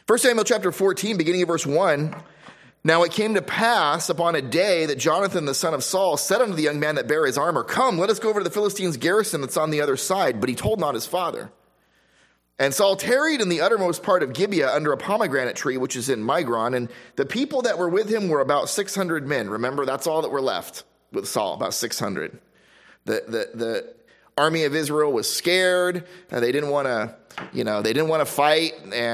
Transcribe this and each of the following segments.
1 Samuel chapter 14, beginning of verse 1, now it came to pass upon a day that Jonathan the son of Saul said unto the young man that bare his armor, Come, let us go over to the Philistines' garrison that's on the other side. But he told not his father. And Saul tarried in the uttermost part of Gibeah under a pomegranate tree, which is in Migron. And the people that were with him were about 600 men. Remember, that's all that were left with Saul, about 600. The army of Israel was scared. They didn't want to fight.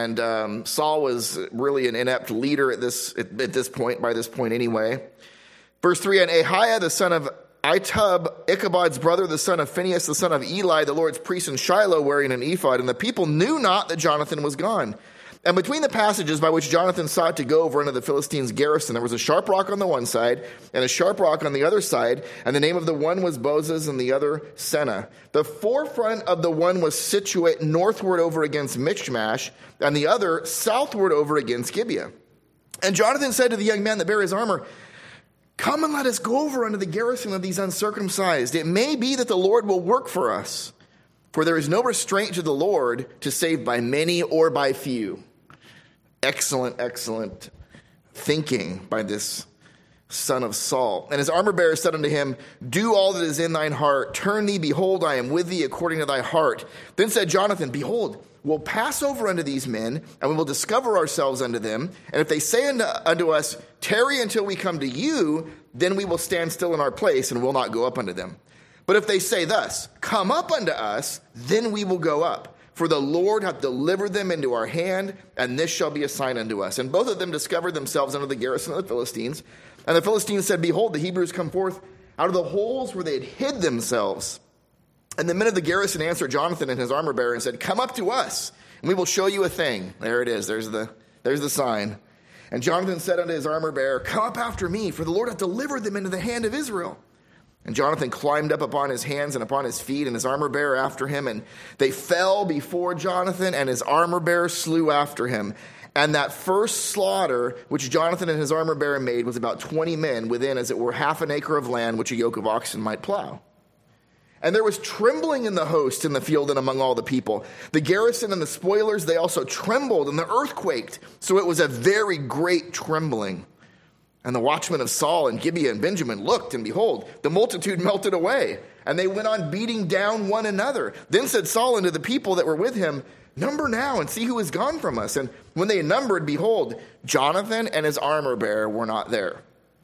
And Saul was really an inept leader at this point, by this point anyway. Verse 3, and Ahiah, the son of Itub, Ichabod's brother, the son of Phinehas, the son of Eli, the Lord's priest in Shiloh, wearing an ephod. And the people knew not that Jonathan was gone. And between the passages by which Jonathan sought to go over into the Philistines' garrison, there was a sharp rock on the one side and a sharp rock on the other side. And the name of the one was Bozez and the other Seneh. The forefront of the one was situate northward over against Michmash, and the other southward over against Gibeah. And Jonathan said to the young man that bare his armor, Come and let us go over unto the garrison of these uncircumcised. It may be that the Lord will work for us. For there is no restraint to the Lord to save by many or by few. Excellent, excellent thinking by this son of Saul. And his armor bearer said unto him, Do all that is in thine heart. Turn thee, behold, I am with thee according to thy heart. Then said Jonathan, Behold, we'll pass over unto these men, and we will discover ourselves unto them. And if they say unto us, Tarry until we come to you, then we will stand still in our place, and will not go up unto them. But if they say thus, Come up unto us, then we will go up. For the Lord hath delivered them into our hand, and this shall be a sign unto us. And both of them discovered themselves under the garrison of the Philistines. And the Philistines said, Behold, the Hebrews come forth out of the holes where they had hid themselves. And the men of the garrison answered Jonathan and his armor bearer and said, Come up to us, and we will show you a thing. There it is. There's the sign. And Jonathan said unto his armor bearer, Come up after me, for the Lord hath delivered them into the hand of Israel. And Jonathan climbed up upon his hands and upon his feet, and his armor bearer after him. And they fell before Jonathan, and his armor bearer slew after him. And that first slaughter, which Jonathan and his armor bearer made, was about 20 men within, as it were, half an acre of land, which a yoke of oxen might plow. And there was trembling in the host in the field and among all the people. The garrison and the spoilers, they also trembled, and the earth quaked. So it was a very great trembling. And the watchmen of Saul and Gibeah and Benjamin looked, and behold, the multitude melted away, and they went on beating down one another. Then said Saul unto the people that were with him, Number now, and see who is gone from us. And when they numbered, behold, Jonathan and his armor bearer were not there.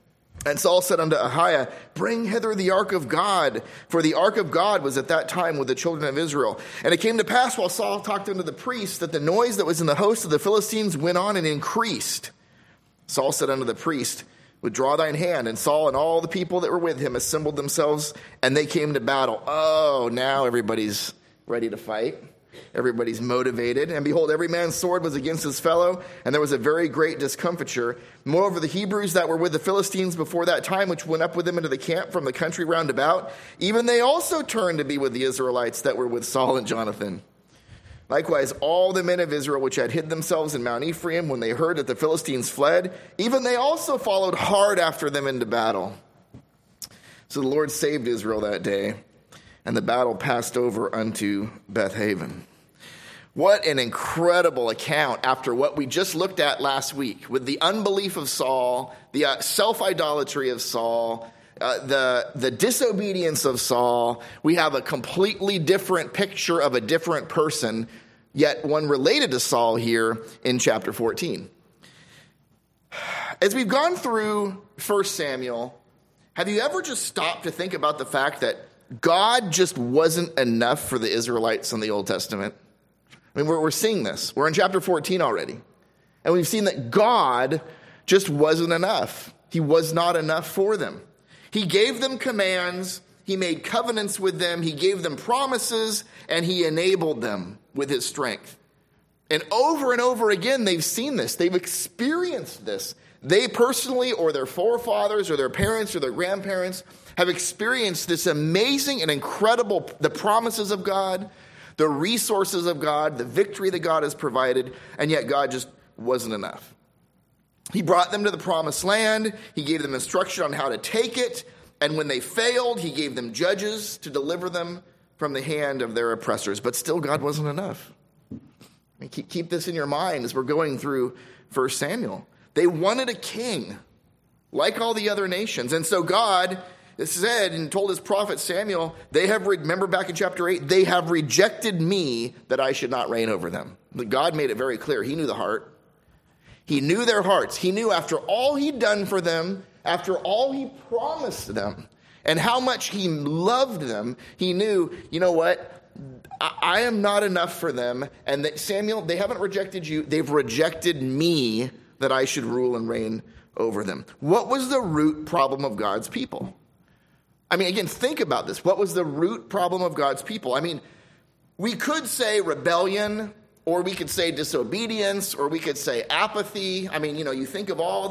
And Saul said unto Ahiah, Bring hither the ark of God, for the ark of God was at that time with the children of Israel. And it came to pass, while Saul talked unto the priests, that the noise that was in the host of the Philistines went on and increased. Saul said unto the priest, Withdraw thine hand. And Saul and all the people that were with him assembled themselves, and they came to battle. Oh, now everybody's ready to fight. Everybody's motivated. And behold, every man's sword was against his fellow, and there was a very great discomfiture. Moreover, the Hebrews that were with the Philistines before that time, which went up with them into the camp from the country round about, even they also turned to be with the Israelites that were with Saul and Jonathan. Likewise, all the men of Israel which had hid themselves in Mount Ephraim, when they heard that the Philistines fled, even they also followed hard after them into battle. So the Lord saved Israel that day, and the battle passed over unto Bethaven. What an incredible account after what we just looked at last week with the unbelief of Saul, the self-idolatry of Saul, the disobedience of Saul. We have a completely different picture of a different person, yet one related to Saul here in chapter 14. As we've gone through 1 Samuel, have you ever just stopped to think about the fact that God just wasn't enough for the Israelites in the Old Testament? I mean, we're seeing this. We're in chapter 14 already. And we've seen that God just wasn't enough. He was not enough for them. He gave them commands. He made covenants with them. He gave them promises, and he enabled them with his strength. And over again, they've seen this. They've experienced this. They personally, or their forefathers, or their parents, or their grandparents, have experienced this amazing and incredible, the promises of God, the resources of God, the victory that God has provided, and yet God just wasn't enough. He brought them to the promised land. He gave them instruction on how to take it. And when they failed, he gave them judges to deliver them from the hand of their oppressors. But still, God wasn't enough. Keep this in your mind as we're going through 1 Samuel. They wanted a king like all the other nations. And so God said and told his prophet Samuel, remember back in chapter 8, they have rejected me that I should not reign over them. God made it very clear. He knew the heart. He knew their hearts. He knew after all he'd done for them, after all he promised them, and how much he loved them, he knew, you know what? I am not enough for them. And that Samuel, they haven't rejected you. They've rejected me that I should rule and reign over them. What was the root problem of God's people? I mean, again, think about this. What was the root problem of God's people? I mean, we could say rebellion, or we could say disobedience, or we could say apathy. I mean, you think of all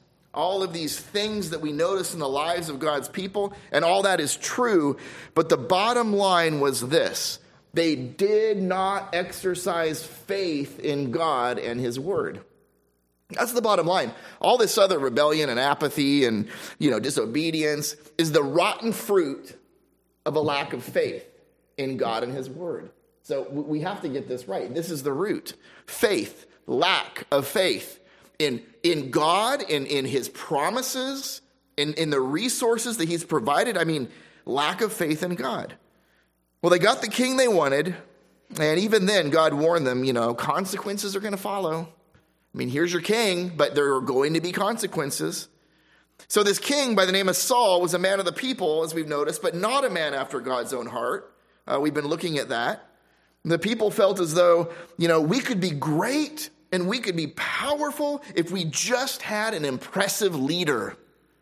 of these things that we notice in the lives of God's people, and all that is true. But the bottom line was this: they did not exercise faith in God and his word. That's the bottom line. All this other rebellion and apathy and, disobedience is the rotten fruit of a lack of faith in God and his word. So we have to get this right. This is the root. Faith, lack of faith in God, in his promises, in the resources that he's provided. I mean, lack of faith in God. Well, they got the king they wanted, and even then God warned them, consequences are going to follow. I mean, here's your king, but there are going to be consequences. So this king by the name of Saul was a man of the people, as we've noticed, but not a man after God's own heart. We've been looking at that. The people felt as though, we could be great and we could be powerful if we just had an impressive leader,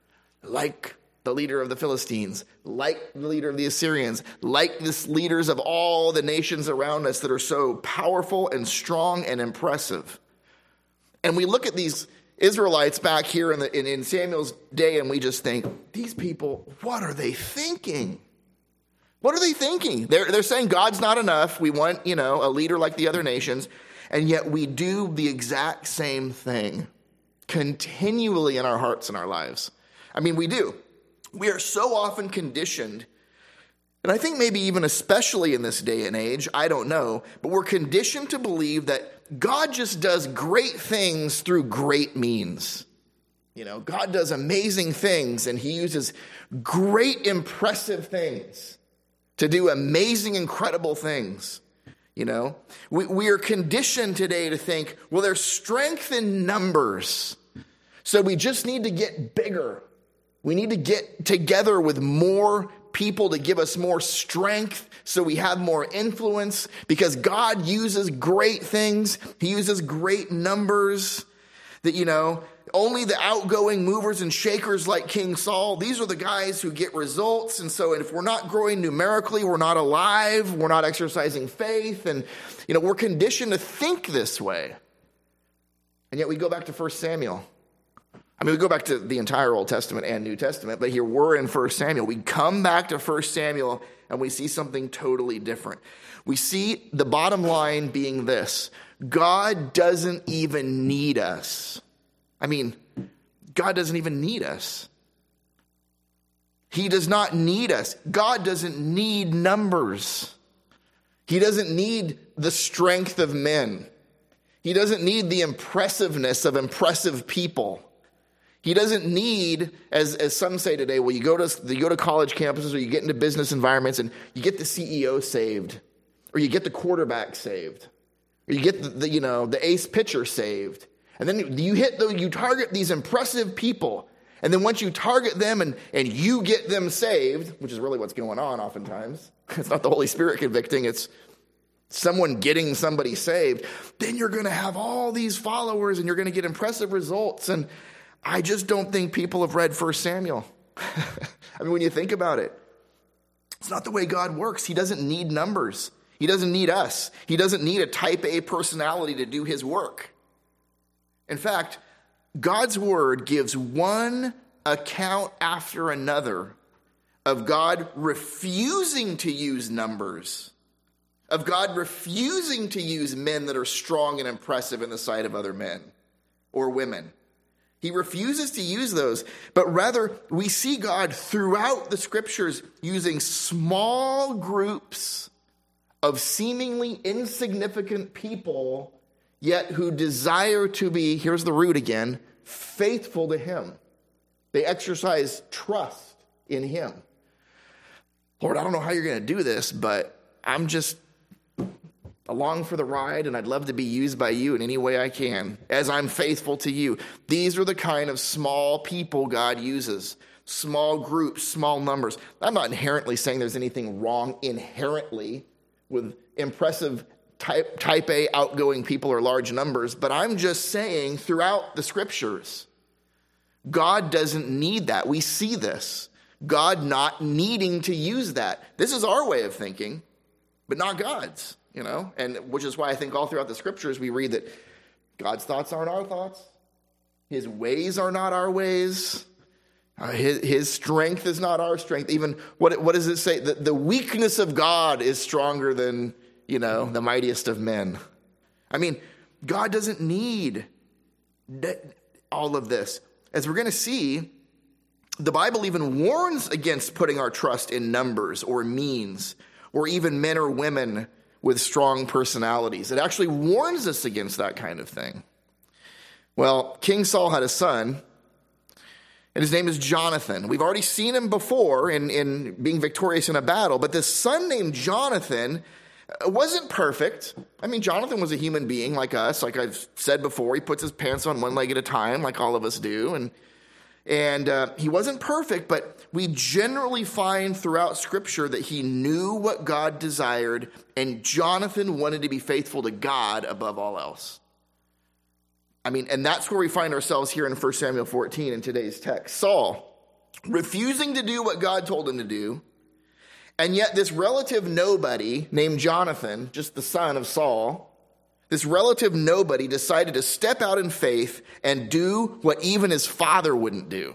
like the leader of the Philistines, like the leader of the Assyrians, like the leaders of all the nations around us that are so powerful and strong and impressive. And we look at these Israelites back here in Samuel's day, and we just think, these people, what are they thinking? What are they thinking? They're saying God's not enough. We want, a leader like the other nations. And yet we do the exact same thing continually in our hearts and our lives. I mean, we do. We are so often conditioned, and I think maybe even especially in this day and age, I don't know, but we're conditioned to believe that God just does great things through great means. God does amazing things, and he uses great, impressive things to do amazing, incredible things. We are conditioned today to think, well, there's strength in numbers, so we just need to get bigger. We need to get together with more people to give us more strength so we have more influence, because God uses great things. He uses great numbers that, only the outgoing movers and shakers like King Saul, these are the guys who get results. And so if we're not growing numerically, we're not alive, we're not exercising faith. And, we're conditioned to think this way. And yet we go back to 1 Samuel. I mean, we go back to the entire Old Testament and New Testament, but here we're in 1 Samuel. We come back to 1 Samuel and we see something totally different. We see the bottom line being this: God doesn't even need us. I mean, God doesn't even need us. He does not need us. God doesn't need numbers. He doesn't need the strength of men. He doesn't need the impressiveness of impressive people. He doesn't need, as some say today, well, you go to college campuses or you get into business environments and you get the CEO saved, or you get the quarterback saved, or you get the ace pitcher saved. And then you target these impressive people. And then once you target them and you get them saved, which is really what's going on oftentimes, it's not the Holy Spirit convicting, it's someone getting somebody saved, then you're going to have all these followers and you're going to get impressive results. And I just don't think people have read 1 Samuel. I mean, when you think about it, it's not the way God works. He doesn't need numbers. He doesn't need us. He doesn't need a type A personality to do his work. In fact, God's word gives one account after another of God refusing to use numbers, of God refusing to use men that are strong and impressive in the sight of other men or women. He refuses to use those, but rather we see God throughout the scriptures using small groups of seemingly insignificant people, yet who desire to be, here's the root again, faithful to him. They exercise trust in him. Lord, I don't know how you're going to do this, but I'm just along for the ride, and I'd love to be used by you in any way I can as I'm faithful to you. These are the kind of small people God uses. Small groups, small numbers. I'm not inherently saying there's anything wrong inherently with impressive type A outgoing people or large numbers, but I'm just saying throughout the scriptures, God doesn't need that. We see this. God not needing to use that. This is our way of thinking, but not God's, and which is why I think all throughout the scriptures we read that God's thoughts aren't our thoughts. His ways are not our ways. His strength is not our strength. Even, what does it say? The weakness of God is stronger than, the mightiest of men. I mean, God doesn't need all of this. As we're going to see, the Bible even warns against putting our trust in numbers or means or even men or women with strong personalities. It actually warns us against that kind of thing. Well, King Saul had a son, and his name is Jonathan. We've already seen him before in being victorious in a battle, but this son named Jonathan wasn't perfect. I mean, Jonathan was a human being like us. Like I've said before, he puts his pants on one leg at a time, like all of us do. And he wasn't perfect, but we generally find throughout Scripture that he knew what God desired, and Jonathan wanted to be faithful to God above all else. I mean, and that's where we find ourselves here in 1 Samuel 14 in today's text. Saul, refusing to do what God told him to do, and yet this relative nobody named Jonathan, just the son of Saul, this relative nobody decided to step out in faith and do what even his father wouldn't do.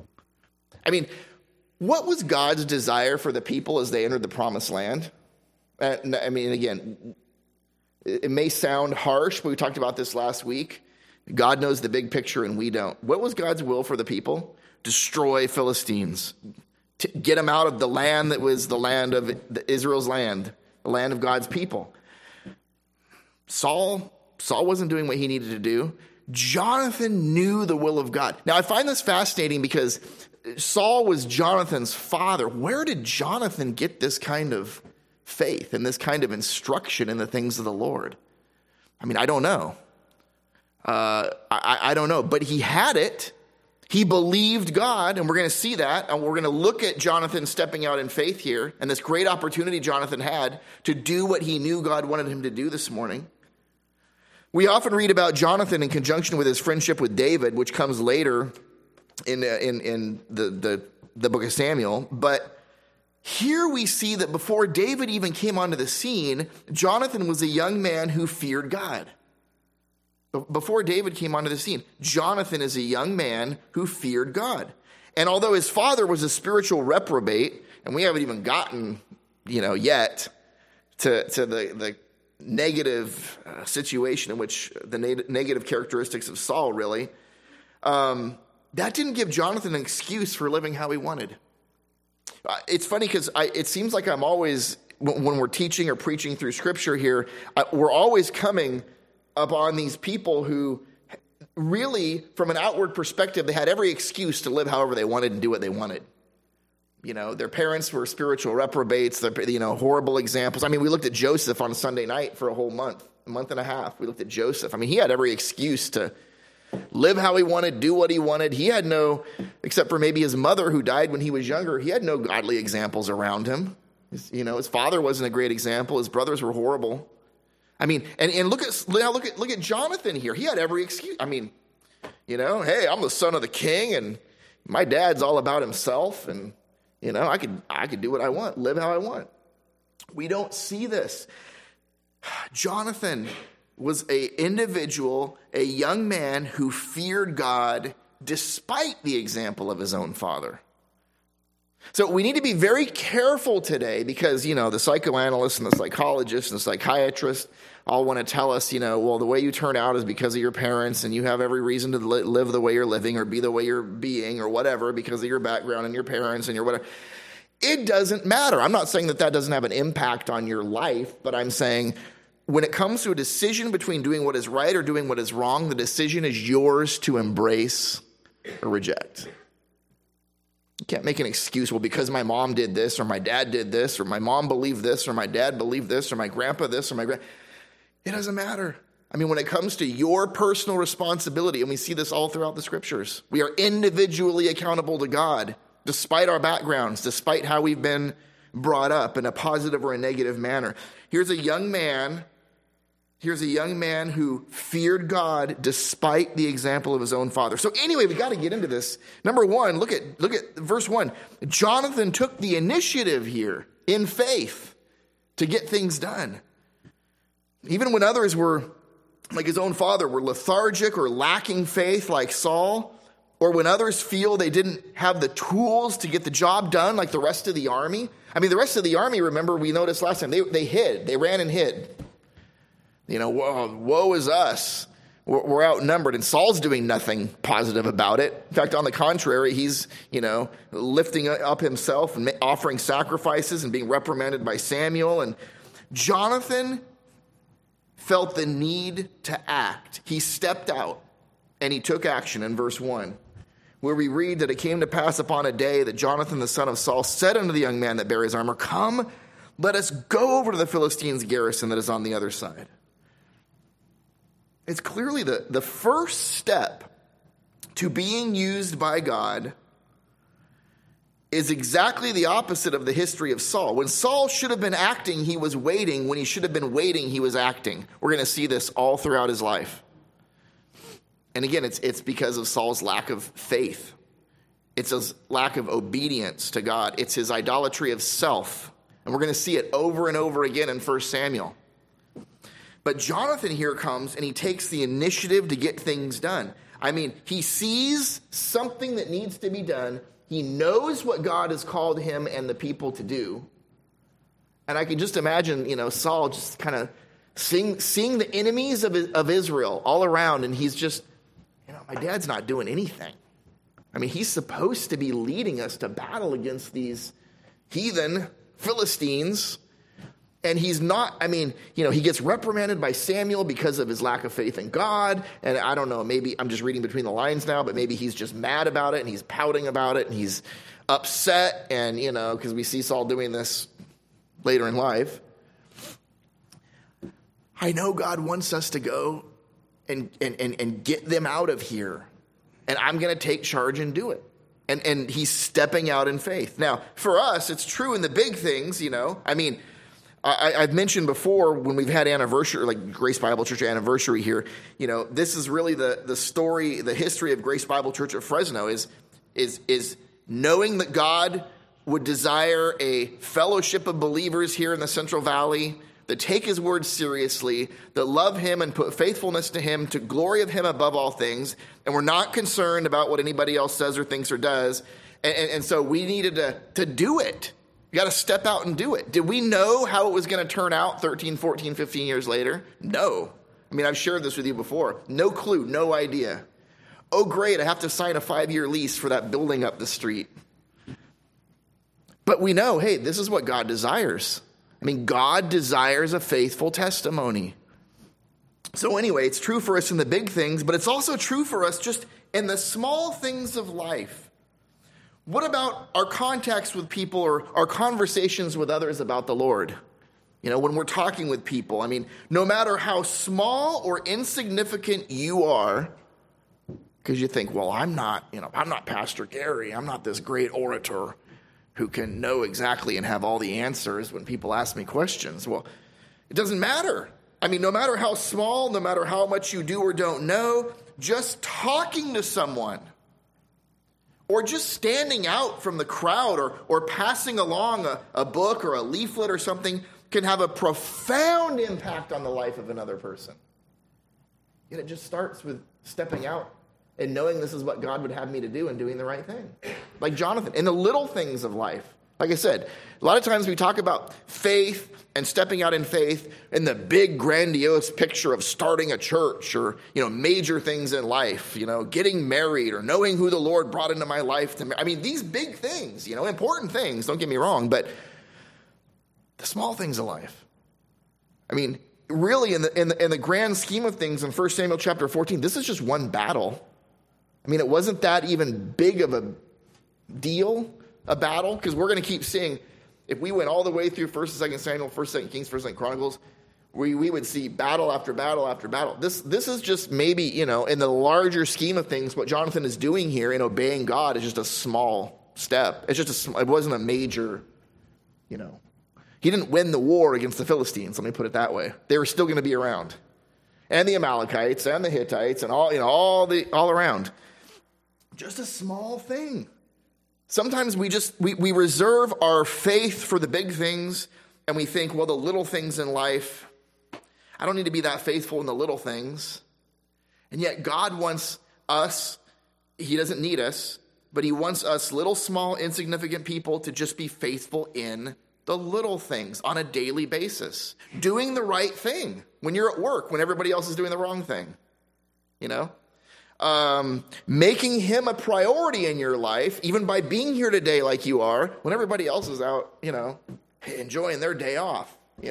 I mean, what was God's desire for the people as they entered the promised land? I mean, again, it may sound harsh, but we talked about this last week. God knows the big picture and we don't. What was God's will for the people? Destroy Philistines. Get them out of the land that was the land of Israel's land, the land of God's people. Saul wasn't doing what he needed to do. Jonathan knew the will of God. Now, I find this fascinating because Saul was Jonathan's father. Where did Jonathan get this kind of faith and this kind of instruction in the things of the Lord? I mean, I don't know. I don't know, but he had it. He believed God, and we're going to see that, and we're going to look at Jonathan stepping out in faith here, and this great opportunity Jonathan had to do what he knew God wanted him to do this morning. We often read about Jonathan in conjunction with his friendship with David, which comes later in the book of Samuel, but here we see that before David even came onto the scene, Jonathan was a young man who feared God. Before David came onto the scene, Jonathan is a young man who feared God. And although his father was a spiritual reprobate, and we haven't even gotten, yet to the negative situation in which the negative characteristics of Saul really, that didn't give Jonathan an excuse for living how he wanted. It's funny because it seems like I'm always, when we're teaching or preaching through Scripture here, we're always coming upon these people who really, from an outward perspective, they had every excuse to live however they wanted and do what they wanted. Their parents were spiritual reprobates, horrible examples. I mean, we looked at Joseph on Sunday night for a month and a half. We looked at Joseph. I mean, he had every excuse to live how he wanted, do what he wanted. He had no, except for maybe his mother who died when he was younger, he had no godly examples around him. His father wasn't a great example. His brothers were horrible. I mean, and look at Jonathan here. He had every excuse. I mean, hey, I'm the son of the king, and my dad's all about himself, and I could do what I want, live how I want. We don't see this. Jonathan was an individual, a young man who feared God despite the example of his own father. So we need to be very careful today because, the psychoanalysts and the psychologists and the psychiatrists all want to tell us, well, the way you turn out is because of your parents and you have every reason to live the way you're living or be the way you're being or whatever because of your background and your parents and your whatever. It doesn't matter. I'm not saying that doesn't have an impact on your life, but I'm saying when it comes to a decision between doing what is right or doing what is wrong, the decision is yours to embrace or reject. You can't make an excuse, well, because my mom did this, or my dad did this, or my mom believed this, or my dad believed this, or my grandpa this, or my grand. It doesn't matter. I mean, when it comes to your personal responsibility, and we see this all throughout the scriptures, we are individually accountable to God, despite our backgrounds, despite how we've been brought up in a positive or a negative manner. Here's a young man who feared God despite the example of his own father. So anyway, we got to get into this. Number one, look at verse 1. Jonathan took the initiative here in faith to get things done. Even when others were, like his own father, were lethargic or lacking faith like Saul, or when others feel they didn't have the tools to get the job done like the rest of the army. I mean, the rest of the army, remember, we noticed last time, they hid. They ran and hid. You know, woe is us. We're outnumbered. And Saul's doing nothing positive about it. In fact, on the contrary, he's, lifting up himself and offering sacrifices and being reprimanded by Samuel. And Jonathan felt the need to act. He stepped out and he took action in verse 1, where we read that it came to pass upon a day that Jonathan the son of Saul said unto the young man that bare his armor, Come, let us go over to the Philistines' garrison that is on the other side. It's clearly the first step to being used by God is exactly the opposite of the history of Saul. When Saul should have been acting, he was waiting. When he should have been waiting, he was acting. We're going to see this all throughout his life. And again, it's because of Saul's lack of faith. It's his lack of obedience to God. It's his idolatry of self. And we're going to see it over and over again in 1 Samuel. But Jonathan here comes and he takes the initiative to get things done. I mean, he sees something that needs to be done. He knows what God has called him and the people to do. And I can just imagine, Saul just kind of seeing the enemies of Israel all around. And he's just, my dad's not doing anything. I mean, he's supposed to be leading us to battle against these heathen Philistines. And he's not, he gets reprimanded by Samuel because of his lack of faith in God. And I don't know, maybe I'm just reading between the lines now, but maybe he's just mad about it and he's pouting about it and he's upset. And, because we see Saul doing this later in life. I know God wants us to go and get them out of here. And I'm going to take charge and do it. And he's stepping out in faith. Now, for us, it's true in the big things, I've mentioned before when we've had anniversary, like Grace Bible Church anniversary here, this is really the story, the history of Grace Bible Church at Fresno is knowing that God would desire a fellowship of believers here in the Central Valley that take his word seriously, that love him and put faithfulness to him, to glory of him above all things. And we're not concerned about what anybody else says or thinks or does. And so we needed to do it. You got to step out and do it. Did we know how it was going to turn out 13, 14, 15 years later? No. I've shared this with you before. No clue, no idea. Oh, great, I have to sign a 5-year lease for that building up the street. But we know, hey, this is what God desires. God desires a faithful testimony. So anyway, it's true for us in the big things, but it's also true for us just in the small things of life. What about our contacts with people or our conversations with others about the Lord? When we're talking with people, no matter how small or insignificant you are, because you think, well, I'm not Pastor Gary. I'm not this great orator who can know exactly and have all the answers when people ask me questions. Well, it doesn't matter. No matter how small, no matter how much you do or don't know, just talking to someone or just standing out from the crowd or passing along a book or a leaflet or something can have a profound impact on the life of another person. Yet it just starts with stepping out and knowing this is what God would have me to do and doing the right thing. Like Jonathan, in the little things of life, Like I said, a lot of times we talk about faith and stepping out in faith in the big grandiose picture of starting a church or, major things in life, getting married or knowing who the Lord brought into my life. These big things, important things, don't get me wrong, but the small things of life. Really in the grand scheme of things in 1 Samuel chapter 14, this is just one battle. It wasn't that even big of a deal, a battle, because we're going to keep seeing. If we went all the way through 1st and 2nd Samuel, 1st, 2nd Kings, 1st, 2nd Chronicles, we would see battle after battle after battle. This is just maybe, in the larger scheme of things, what Jonathan is doing here in obeying God is just a small step. It wasn't a major, he didn't win the war against the Philistines, let me put it that way. They were still going to be around. And the Amalekites and the Hittites and all around. Just a small thing. Sometimes we reserve our faith for the big things, and we think, well, the little things in life, I don't need to be that faithful in the little things. And yet God wants us, he doesn't need us, but he wants us little, small, insignificant people to just be faithful in the little things on a daily basis. Doing the right thing when you're at work, when everybody else is doing the wrong thing, making him a priority in your life, even by being here today like you are, when everybody else is out, enjoying their day off,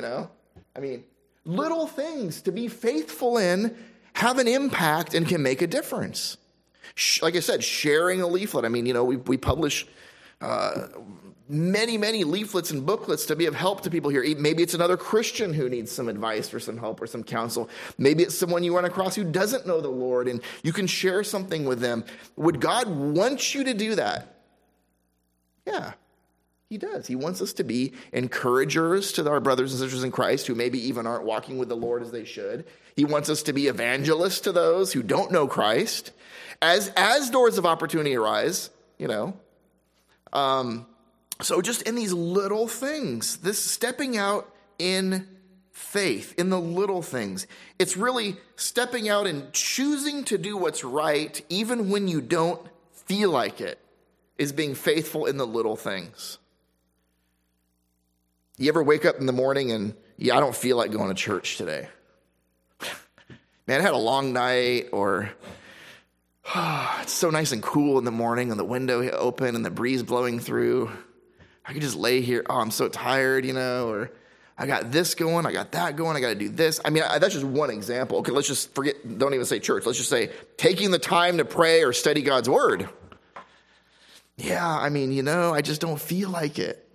little things to be faithful in have an impact and can make a difference. Like I said, sharing a leaflet. We publish many, many leaflets and booklets to be of help to people here. Maybe it's another Christian who needs some advice or some help or some counsel. Maybe it's someone you run across who doesn't know the Lord and you can share something with them. Would God want you to do that? Yeah, he does. He wants us to be encouragers to our brothers and sisters in Christ who maybe even aren't walking with the Lord as they should. He wants us to be evangelists to those who don't know Christ. As doors of opportunity arise, So just in these little things, this stepping out in faith, in the little things, it's really stepping out and choosing to do what's right, even when you don't feel like it, is being faithful in the little things. You ever wake up in the morning and, I don't feel like going to church today. Man, I had a long night, or it's so nice and cool in the morning and the window open and the breeze blowing through. I could just lay here. Oh, I'm so tired, or I got this going, I got that going, I got to do this. That's just one example. Okay, let's just forget, don't even say church. Let's just say taking the time to pray or study God's word. Yeah, I just don't feel like it.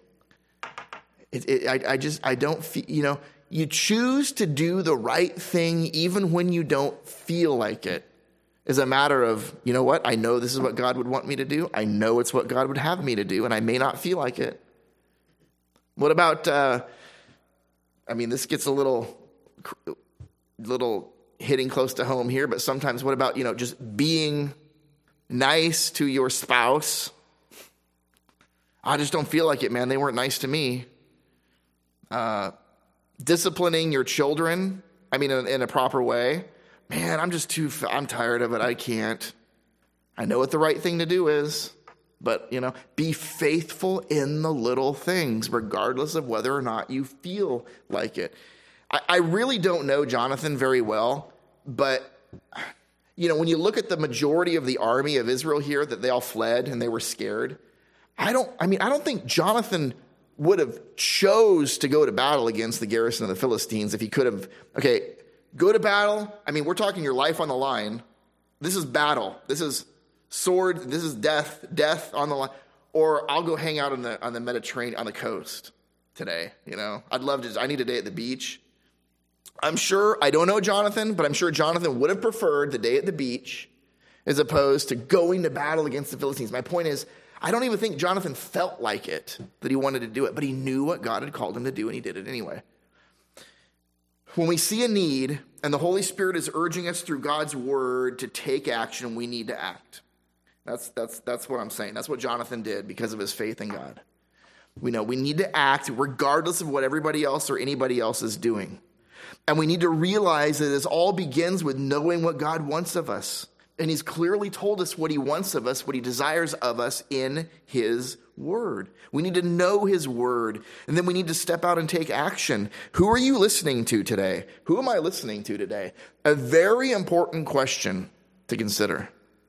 I don't feel, you choose to do the right thing even when you don't feel like it. Is a matter of, what? I know this is what God would want me to do. I know it's what God would have me to do, and I may not feel like it. What about, this gets a little hitting close to home here, but sometimes what about, just being nice to your spouse? I just don't feel like it, man. They weren't nice to me. Disciplining your children, in a proper way. Man, I'm tired of it. I can't. I know what the right thing to do is, but, be faithful in the little things, regardless of whether or not you feel like it. I really don't know Jonathan very well, but, when you look at the majority of the army of Israel here, that they all fled and they were scared. I don't think Jonathan would have chose to go to battle against the garrison of the Philistines if he could have, go to battle. We're talking your life on the line. This is battle. This is sword. This is death on the line. Or I'll go hang out on the Mediterranean, on the coast today. I'd love to. I need a day at the beach. I'm sure, I don't know Jonathan, but I'm sure Jonathan would have preferred the day at the beach as opposed to going to battle against the Philistines. My point is, I don't even think Jonathan felt like it, that he wanted to do it, but he knew what God had called him to do, and he did it anyway. When we see a need and the Holy Spirit is urging us through God's word to take action, we need to act. That's what I'm saying. That's what Jonathan did because of his faith in God. We know we need to act regardless of what everybody else or anybody else is doing. And we need to realize that this all begins with knowing what God wants of us. And he's clearly told us what he wants of us, what he desires of us in his word. We need to know his word, and then we need to step out and take action. Who are you listening to today? Who am I listening to today? A very important question to consider.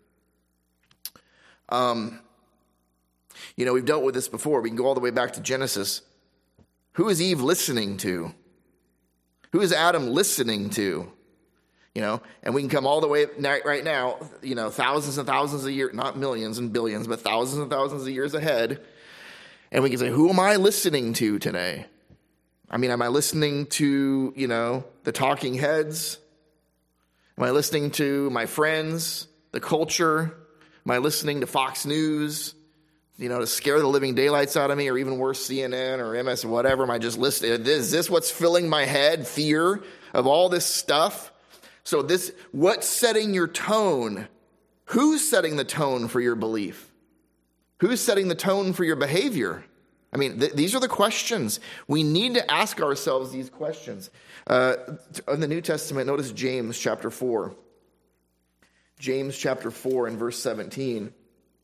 We've dealt with this before. We can go all the way back to Genesis. Who is Eve listening to? Who is Adam listening to? And we can come all the way right now, thousands and thousands of years, not millions and billions, but thousands and thousands of years ahead. And we can say, who am I listening to today? Am I listening to, the talking heads? Am I listening to my friends, the culture? Am I listening to Fox News, to scare the living daylights out of me, or even worse, CNN or MS, whatever? Am I just listening? Is this what's filling my head? Fear of all this stuff? So what's setting your tone? Who's setting the tone for your belief? Who's setting the tone for your behavior? These are the questions. We need to ask ourselves these questions. In the New Testament, notice James chapter 4. James chapter 4 and verse 17.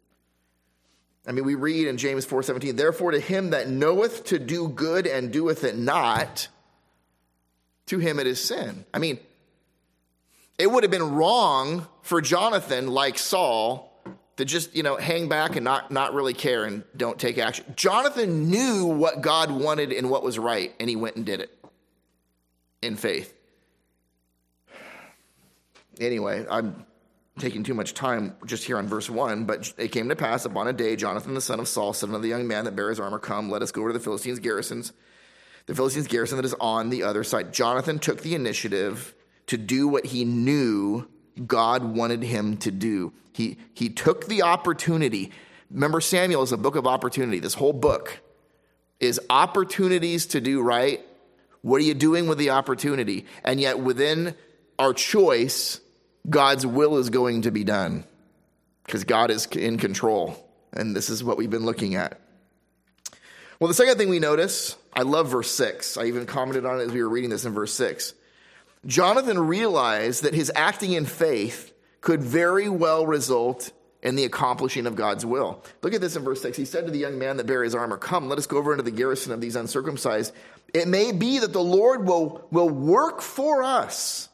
We read in James 4:17, therefore to him that knoweth to do good and doeth it not, to him it is sin. It would have been wrong for Jonathan, like Saul, to just, hang back and not really care and don't take action. Jonathan knew what God wanted and what was right, and he went and did it in faith. Anyway, I'm taking too much time just here on verse 1, but it came to pass upon a day, Jonathan the son of Saul said unto the young man that bare his armor, come, let us go over to the Philistines' garrison that is on the other side. Jonathan took the initiative to do what he knew God wanted him to do. He took the opportunity. Remember, Samuel is a book of opportunity. This whole book is opportunities to do right. What are you doing with the opportunity? And yet within our choice, God's will is going to be done because God is in control. And this is what we've been looking at. Well, the second thing we notice, I love verse 6. I even commented on it as we were reading this in verse 6. Jonathan realized that his acting in faith could very well result in the accomplishing of God's will. Look at this in verse 6. He said to the young man that bare his armor, come, let us go over into the garrison of these uncircumcised. It may be that the Lord will work for us.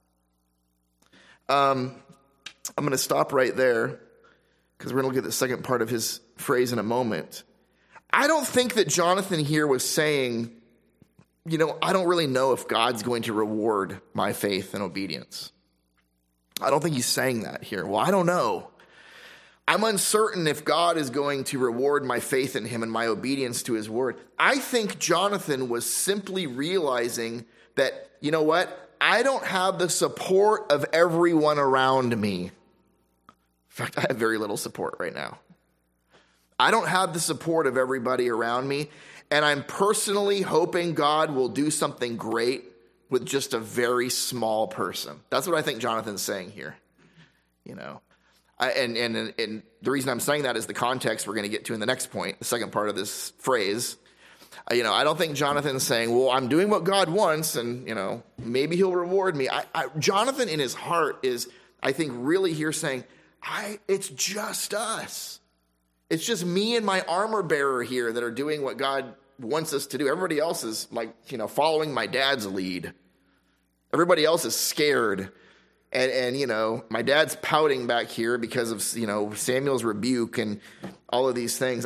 I'm going to stop right there because we're going to look at the second part of his phrase in a moment. I don't think that Jonathan here was saying, I don't really know if God's going to reward my faith and obedience. I don't think he's saying that here. Well, I don't know. I'm uncertain if God is going to reward my faith in him and my obedience to his word. I think Jonathan was simply realizing that, I don't have the support of everyone around me. In fact, I have very little support right now. I don't have the support of everybody around me. And I'm personally hoping God will do something great with just a very small person. That's what I think Jonathan's saying here. And the reason I'm saying that is the context we're going to get to in the next point, the second part of this phrase. I don't think Jonathan's saying, well, I'm doing what God wants and, maybe he'll reward me. Jonathan in his heart is, I think, really here saying, it's just us. It's just me and my armor bearer here that are doing what God wants us to do. Everybody else is following my dad's lead. Everybody else is scared. And my dad's pouting back here because of, Samuel's rebuke and all of these things.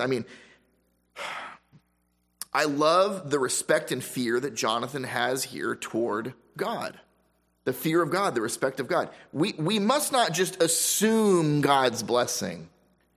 I love the respect and fear that Jonathan has here toward God. The fear of God, the respect of God. We must not just assume God's blessing.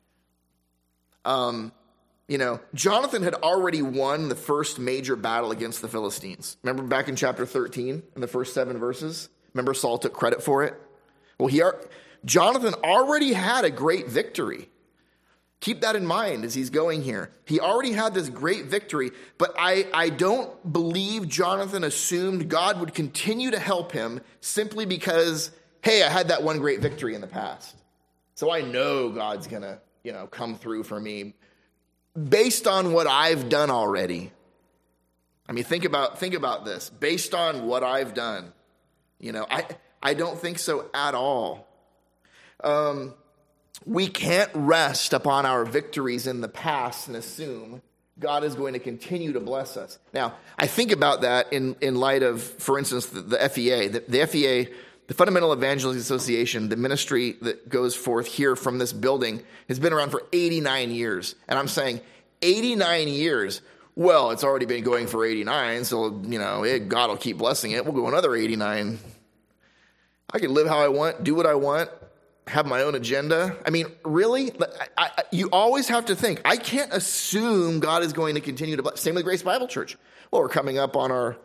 Jonathan had already won the first major battle against the Philistines. Remember back in chapter 13, in the first 7 verses? Remember Saul took credit for it? Well, Jonathan already had a great victory. Keep that in mind as he's going here. He already had this great victory, but I don't believe Jonathan assumed God would continue to help him simply because, hey, I had that one great victory in the past. So I know God's going to, come through for me based on what I've done already. Think about this. Based on what I've done, I don't think so at all. we can't rest upon our victories in the past and assume God is going to continue to bless us. Now, I think about that in light of, for instance, the FEA. The FEA, the Fundamental Evangelism Association, the ministry that goes forth here from this building, has been around for 89 years. And I'm saying 89 years. Well, it's already been going for 89, so, God will keep blessing it. We'll go another 89. I can live how I want, do what I want, have my own agenda. I mean, really? You always have to think, I can't assume God is going to continue to bless. Same with Grace Bible Church. Well, we're coming up on our,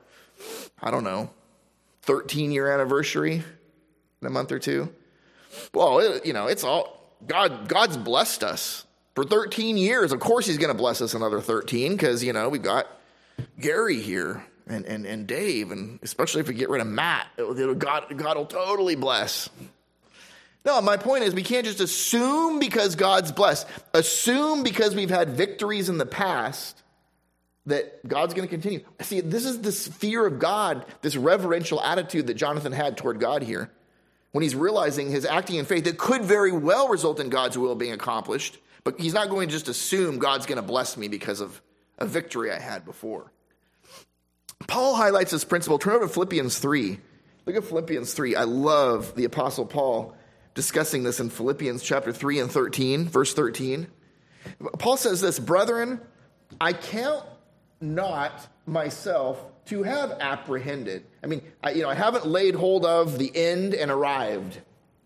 13-year anniversary in a month or two. Well, it's all, God's blessed us for 13 years. Of course he's going to bless us another 13 because, we've got Gary here and Dave, and especially if we get rid of Matt, God will totally bless. No, my point is we can't just assume because God's blessed, assume because we've had victories in the past that God's going to continue. See, this is this fear of God, this reverential attitude that Jonathan had toward God here, when he's realizing his acting in faith that could very well result in God's will being accomplished, but he's not going to just assume God's going to bless me because of a victory I had before. Paul highlights this principle. Turn over to Philippians 3. Look at Philippians 3. I love the Apostle Paul discussing this in Philippians chapter 3 and 13, verse 13. Paul says this, "Brethren, I count not myself to have apprehended." I mean, I haven't laid hold of the end and arrived.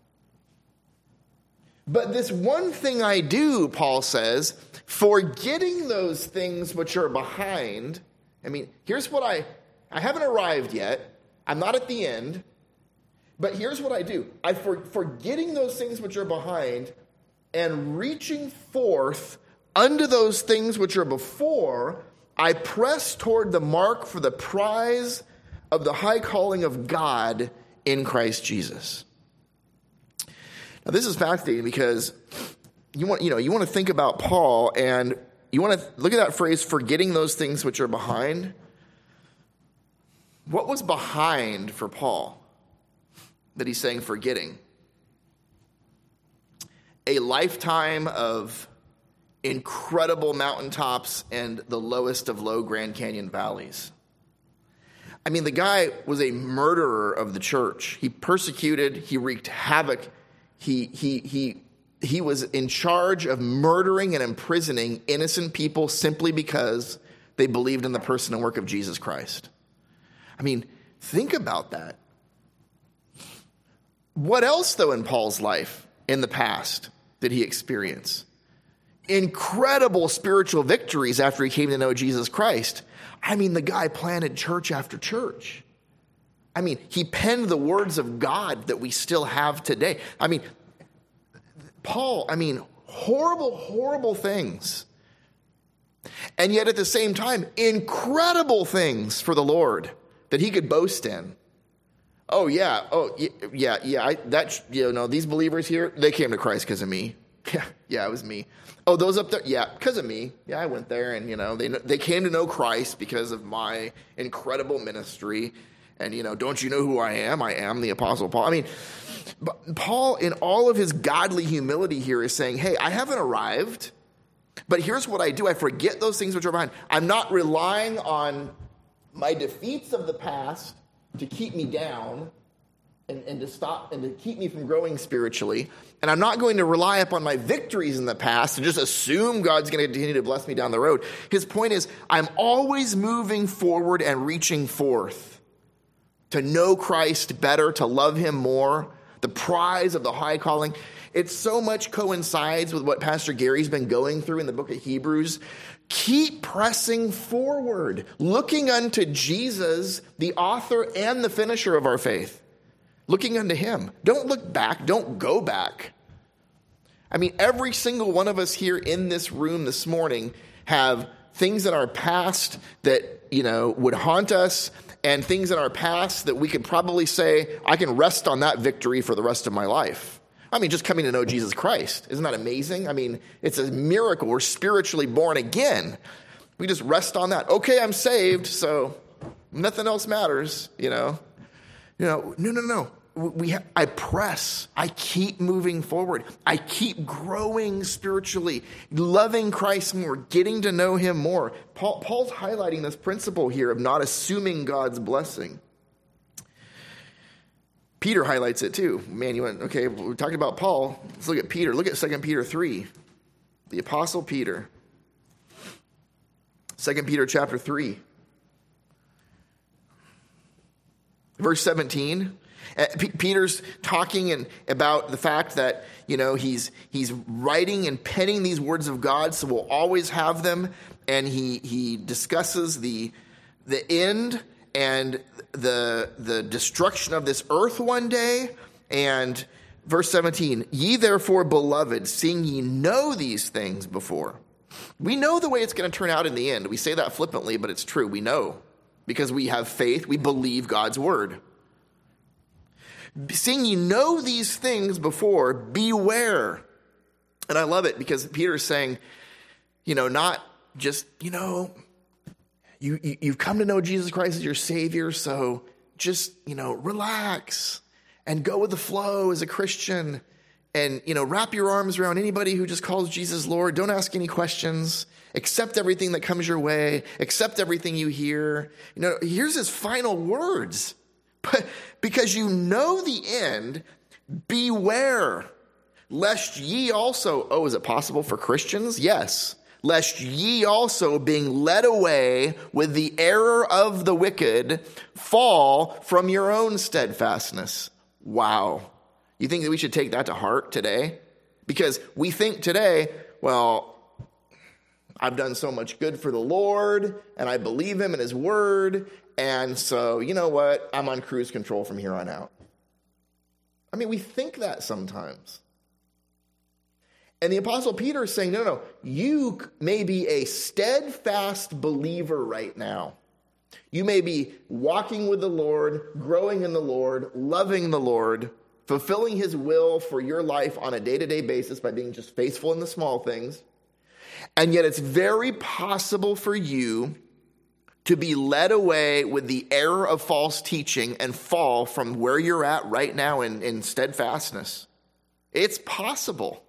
"But this one thing I do," Paul says, "forgetting those things which are behind." I mean, here's what I haven't arrived yet. I'm not at the end. But here's what I do. Forgetting those things which are behind and reaching forth unto those things which are before, I press toward the mark for the prize of the high calling of God in Christ Jesus. Now, this is fascinating because you want to think about Paul, and you want to look at that phrase, forgetting those things which are behind. What was behind for Paul that he's saying forgetting? A lifetime of incredible mountaintops and the lowest of low Grand Canyon valleys. I mean, the guy was a murderer of the church. He persecuted, he wreaked havoc. He was in charge of murdering and imprisoning innocent people simply because they believed in the person and work of Jesus Christ. I mean, think about that. What else, though, in Paul's life in the past did he experience? Incredible spiritual victories after he came to know Jesus Christ. I mean, the guy planted church after church. I mean, he penned the words of God that we still have today. I mean, Paul, horrible, horrible things. And yet at the same time, incredible things for the Lord that he could boast in. These believers here, they came to Christ because of me. Yeah, it was me. Oh, those up there, yeah, because of me. Yeah, I went there, and they came to know Christ because of my incredible ministry. And don't you know who I am? I am the Apostle Paul. I mean, but Paul, in all of his godly humility here, is saying, hey, I haven't arrived, but here's what I do. I forget those things which are behind. I'm not relying on my defeats of the past to keep me down and to stop and to keep me from growing spiritually. And I'm not going to rely upon my victories in the past and just assume God's going to continue to bless me down the road. His point is, I'm always moving forward and reaching forth to know Christ better, to love him more, the prize of the high calling. It so much coincides with what Pastor Gary's been going through in the book of Hebrews. Keep pressing forward, looking unto Jesus, the author and the finisher of our faith. Looking unto him. Don't look back. Don't go back. I mean, every single one of us here in this room this morning have things in our past that, would haunt us, and things in our past that we could probably say, I can rest on that victory for the rest of my life. I mean, just coming to know Jesus Christ. Isn't that amazing? I mean, it's a miracle. We're spiritually born again. We just rest on that. Okay, I'm saved, so nothing else matters, No. I press. I keep moving forward. I keep growing spiritually, loving Christ more, getting to know him more. Paul's highlighting this principle here of not assuming God's blessing. Peter highlights it too. Man, we talked about Paul. Let's look at Peter. Look at 2 Peter 3. The Apostle Peter. 2 Peter chapter 3. Verse 17. Peter's talking about the fact that, he's writing and penning these words of God, so we'll always have them. And he discusses the end and the destruction of this earth one day. And verse 17, ye therefore, beloved, seeing ye know these things before. We know the way it's going to turn out in the end. We say that flippantly, but it's true. We know because we have faith. We believe God's word. Seeing you know these things before, beware. And I love it because Peter's saying, not just, you've come to know Jesus Christ as your Savior, so just, relax and go with the flow as a Christian and, wrap your arms around anybody who just calls Jesus Lord. Don't ask any questions. Accept everything that comes your way. Accept everything you hear. Here's his final words. But because you know the end, beware, lest ye also, is it possible for Christians? Yes. Lest ye also, being led away with the error of the wicked, fall from your own steadfastness. Wow. You think that we should take that to heart today? Because we think today, I've done so much good for the Lord, and I believe him and his word, and so, you know what? I'm on cruise control from here on out. I mean, we think that sometimes. And the Apostle Peter is saying, no, you may be a steadfast believer right now. You may be walking with the Lord, growing in the Lord, loving the Lord, fulfilling his will for your life on a day-to-day basis by being just faithful in the small things. And yet it's very possible for you to be led away with the error of false teaching and fall from where you're at right now in steadfastness. It's possible.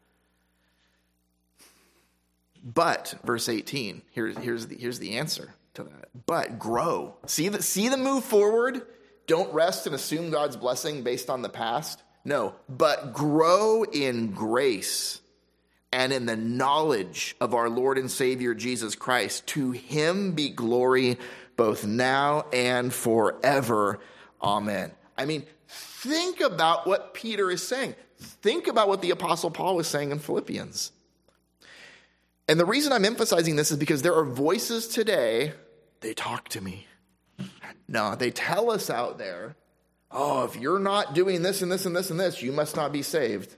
But, verse 18, here's the answer to that. But grow. See the move forward? Don't rest and assume God's blessing based on the past. No, but grow in grace and in the knowledge of our Lord and Savior Jesus Christ. To him be glory both now and forever. Amen. I mean, think about what Peter is saying. Think about what the Apostle Paul was saying in Philippians. And the reason I'm emphasizing this is because there are voices today, they talk to me. No, they tell us out there, if you're not doing this and this and this and this, you must not be saved.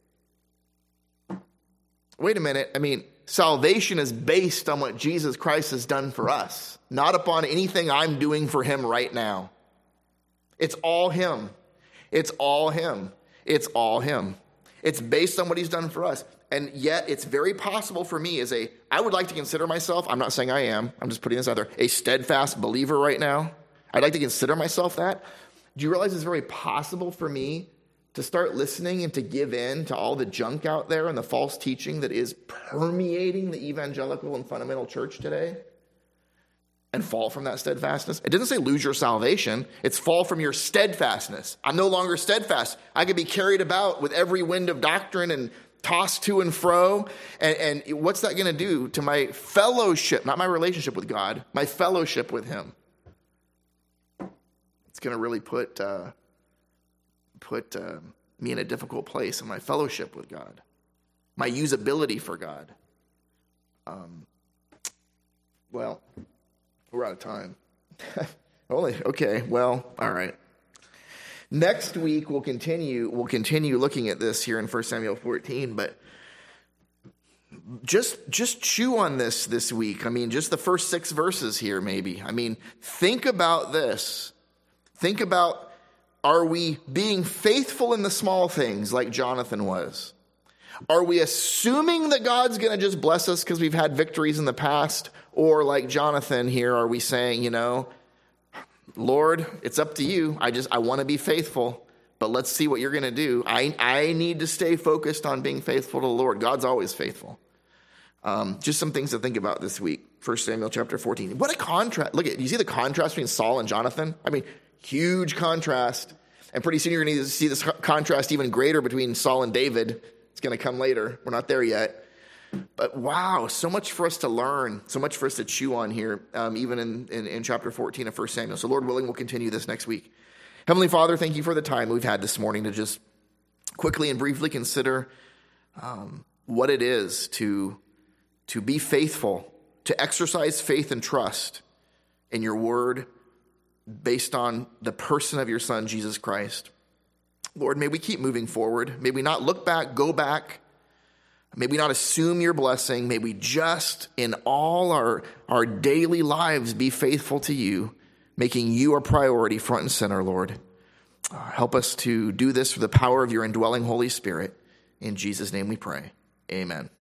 Wait a minute. I mean, salvation is based on what Jesus Christ has done for us, not upon anything I'm doing for him right now. It's all him. It's all him. It's all him. It's based on what he's done for us. And yet it's very possible for me I would like to consider myself, I'm not saying I am, I'm just putting this out there, a steadfast believer right now. I'd like to consider myself that. Do you realize it's very possible for me to start listening and to give in to all the junk out there and the false teaching that is permeating the evangelical and fundamental church today? And fall from that steadfastness? It doesn't say lose your salvation. It's fall from your steadfastness. I'm no longer steadfast. I could be carried about with every wind of doctrine and tossed to and fro. And what's that going to do to my fellowship, not my relationship with God, my fellowship with him? It's going to really put me in a difficult place in my fellowship with God, my usability for God. Well, we're out of time. Okay, well, all right. Next week we'll continue looking at this here in 1 Samuel 14, but just chew on this week. I mean, just the first 6 verses here maybe. I mean, think about this. Think about, are we being faithful in the small things like Jonathan was? Are we assuming that God's going to just bless us because we've had victories in the past? Or like Jonathan here, are we saying, Lord, it's up to you. I want to be faithful, but let's see what you're going to do. I need to stay focused on being faithful to the Lord. God's always faithful. Just some things to think about this week. 1 Samuel chapter 14. What a contrast. Look at, you see the contrast between Saul and Jonathan? I mean, huge contrast. And pretty soon you're going to see this contrast even greater between Saul and David. It's going to come later. We're not there yet. But wow, so much for us to learn, so much for us to chew on here, even in chapter 14 of 1 Samuel. So Lord willing, we'll continue this next week. Heavenly Father, thank you for the time we've had this morning to just quickly and briefly consider what it is to be faithful, to exercise faith and trust in your word based on the person of your Son, Jesus Christ. Lord, may we keep moving forward. May we not look back, go back. May we not assume your blessing. May we just, in all our daily lives, be faithful to you, making you our priority front and center, Lord. Help us to do this through the power of your indwelling Holy Spirit. In Jesus' name we pray. Amen.